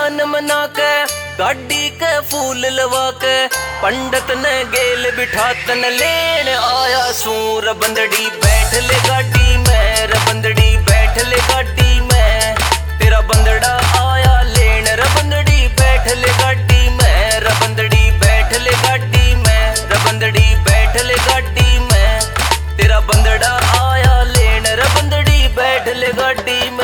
मन मना के गाड़ी के फूल लवा के पंडित ने गेल बिठा तन लेन आया सूर बंदड़ी बैठ ले गाड़ी में रे बंदड़ी बैठ ले गाड़ी में तेरा बंदड़ा आया लेन रे बंदड़ी बैठ ले गाड़ी में रे बंदड़ी बैठ ले गाड़ी में रे बंदड़ी बैठ ले गाड़ी में तेरा बंदड़ा आया लेन रे बंदड़ी बैठ ले गाड़ी में।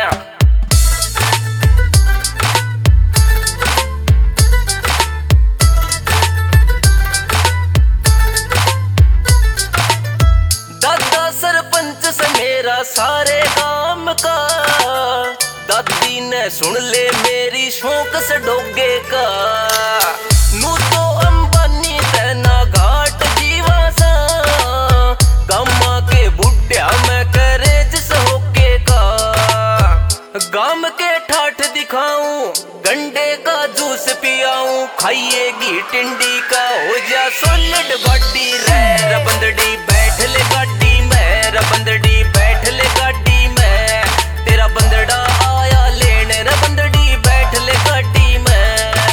सरपंच से मेरा सारे काम का दादी ने सुन ले मेरी शौक से डोगे का नू तो अंबानी तेना घाट जीवा सा गामा के बुढ़िया में करे जिस होके का गाम के ठाठ दिखाऊं गंडे का जूस पियाऊं खाइएगी टिंडी का हो जा सोलिड बॉडी रे बंदड़ी बैठ ले गाड़ी रे बंदड़ी बैठ ले गाड़ी में तेरा बंदड़ा आया लेने रे बंदड़ी बैठ ले गाड़ी में।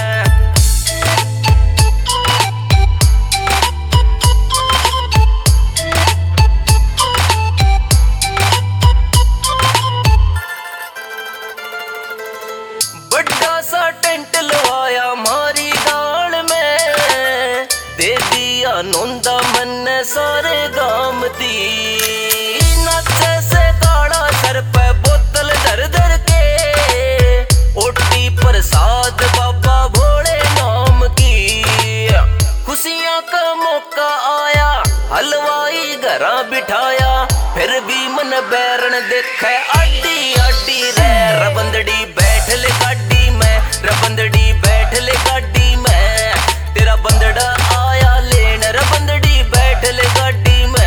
बड़ा सा टेंट लवाया मारी गाड़ में दे दिया नोंदा मन सारे गाम दी प्रसाद बाबा भोले नाम की खुशियां का मौका आया हलवाई घरा बिठाया फिर भी मन बैरन देखे आडी आडी रे बंदड़ी बैठ ले गाड़ी में रे बंदड़ी बैठ ले गाड़ी में तेरा बंदड़ा आया लेन रे बंदड़ी बैठ ले गाड़ी में।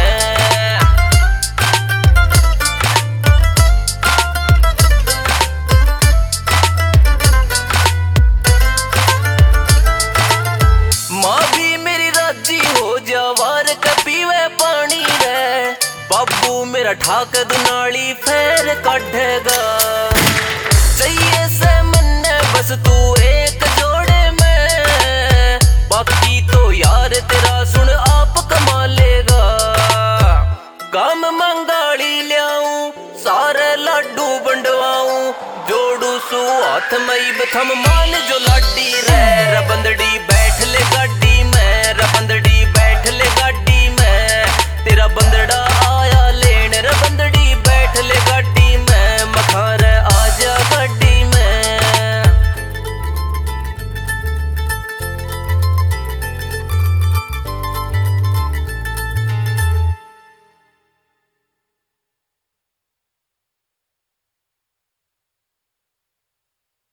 बाबू मेरा ठाक दुनाली फेर काटेगा चाहिए से मन्ने बस तू एक जोड़े में बाकी तो यार तेरा सुन आप कमा लेगा गाम मंगाड़ी लियाऊं सारे लाडू बंडवाऊं जोड़ू सू हाथ मई बथम मान जो लाडी